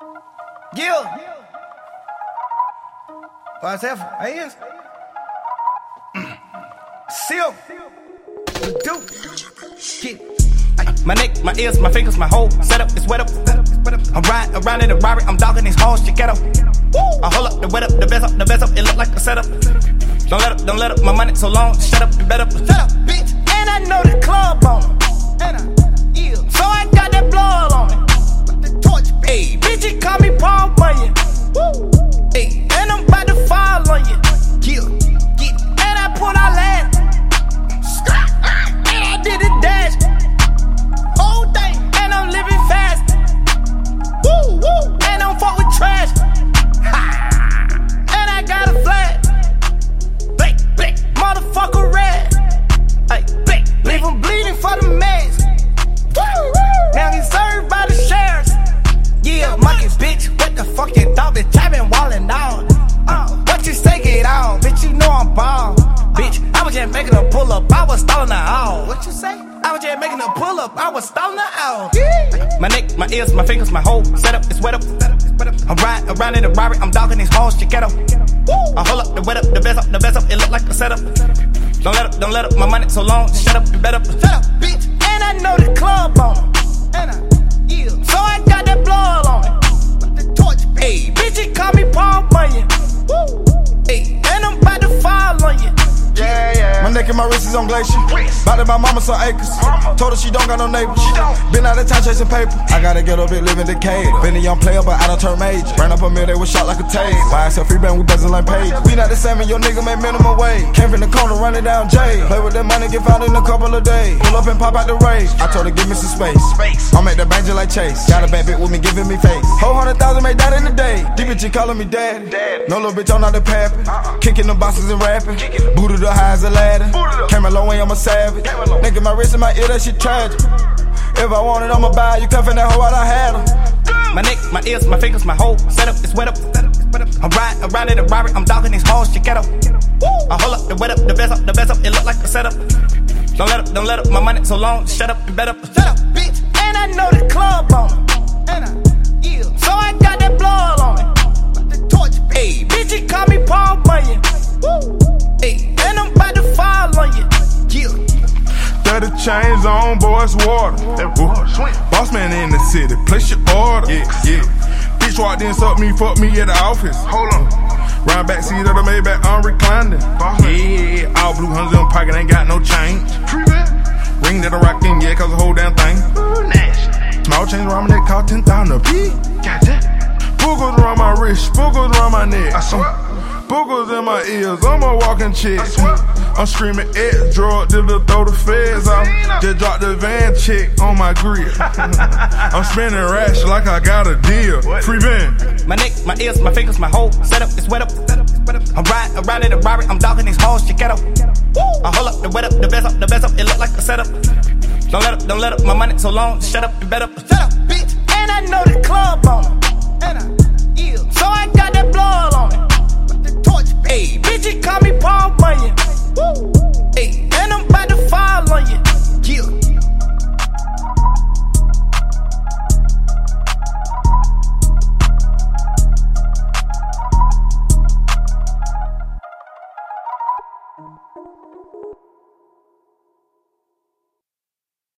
Yeah. What's that? Aí is. Silk. Do. Get. My neck, my ears, my fingers, my whole setup is wet up. I'm riding around in a Rari, I'm dogging these hoes, check it out. I hold up the wet up, the best up, it look like a setup. Don't let up, my money so long, shut up, you better shut up, bitch. And I know the club on them. So I got that blood on me. Hey, bitch, you call me Paul Bunyan. Hey, and I'm about to fall on you. And I pull out last. And I did it dash. Whole thing, and I'm living fast. And I'm fuck with trash. And I got a flag. Blick, motherfucker red. Ay, blick, leave him bleeding for the meds. Now he's served by the sheriffs. Yeah, monkey bitch, what the fuck you thought, bitch? I been wallin' out. What you say, get out, bitch, you know I'm ball. Bitch, I was just making a pull up, I was stalling her out. What you say? I was just making a pull up, I was stalling her out. My neck, my ears, my fingers, my whole setup is wet up. I'm riding around in a Rari, I'm dogging these hoes, check it out. I hold up the wet up, the best up, it look like a setup. Don't let up, my money so long, shut up, you better shut up, bitch. And I know the club on them. So I got that blood on me. Hey, bitch, you call me Paul Bunyan. Hey, and I'm about to fall on you. Yeah. My neck and my wrist is on glacier. Bought it my mama some acres. Told her she don't got no neighbors. Been out of town chasing paper. I gotta get a bit living decayed. Been a young player, but I done turned major. Ran up a mill, they was shot like a tase. Buy us a free band, we buzzing like page. We not the same, and your nigga made minimum wage. Came from the corner, running down J. Play with that money, get found in a couple of days. Pull up and pop out the rage. I told her, give me some space. I'll make that bang just like Chase. Got a bad bitch with me, giving me face. Whole 100,000 made that in a day. Deep bitch, you calling me daddy. No little bitch, I'm not the pappy. Kicking the bosses and rapping. Booted the high as a ladder. Came a long way, I'm a savage. Nigga, my wrist and my ear, that shit tragic. If I want it, I'ma buy it. You cuffin' that hoe out, I had her. My neck, my ears, my fingers, my whole setup is wet up. I'm riding around in a Rari, I'm dogging these hoes, check it out. I hold up the wet up, the best up, it look like a setup. Don't let up, my money so long, shut up, you better shut up, bitch. And I know the club on them. So I got that blood on me. Hey, bitch, you call me Paul Bunyan. Hey, and I'm about to fall on you. 30 chains on, boy, it's water. Boss man in the city, place your order. Yeah. Bitch walked in, suck me, fuck me at the office. Hold on. Round back seat of the Maybach, I'm reclining. Yeah, all blue hundreds in my pocket, ain't got no change. Ring that I'm rockin', yeah, cause the whole damn thing. Small chains around my neck, cost 10,000 a piece. Boogers around my wrist, boogers around my neck. I swear. Boogers in my ears, I'm a walking chick. I'm screaming X, drug dealer, throw the feds off. Just drop the van check on my grill. I'm spinning rash like I got a deal. Free van. My neck, my ears, my fingers, my whole setup is wet up. I'm riding around in a Rari, I'm dogging these hoes, check it out. I hold up the wet up, the best up, it look like a setup. Don't let up, my money so long, shut up, you better shut up, bitch. And I know the club on them. So I got that blood on me. Hey, bitch, you call me